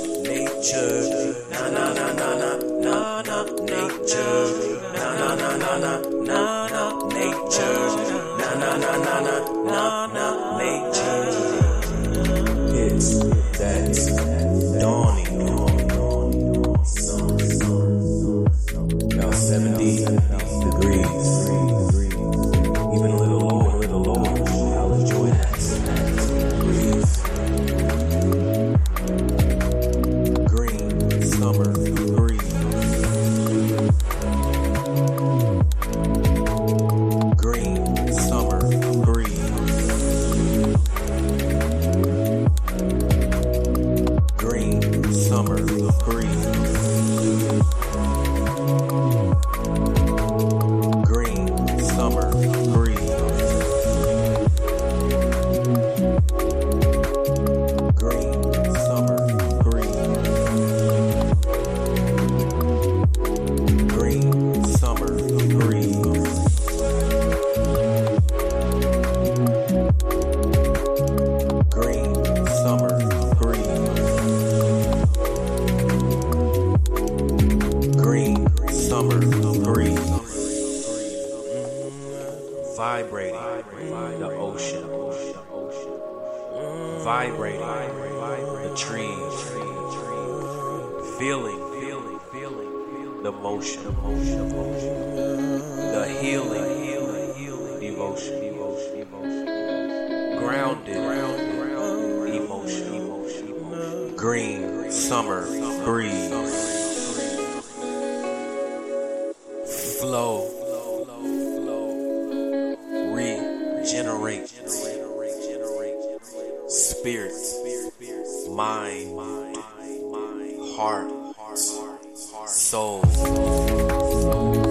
nature, na na na na na na na, nature, na na na na na na na, nature, na na na na na na na, nature. It's that dawning, about 70 degrees, even a little lower. I'll enjoy that. Breeze. Green summer breeze. Green summer breeze. Green summer breeze. Green summer breeze. Green summer breeze. Green summer breeze. Green summer breeze. Green summer breeze. Vibrating the ocean. Vibrating the trees. Feeling the motion. The healing devotion. Grounded emotion. Green summer breeze. Flow. Regenerate. Spirit. Mind. Heart. Soul.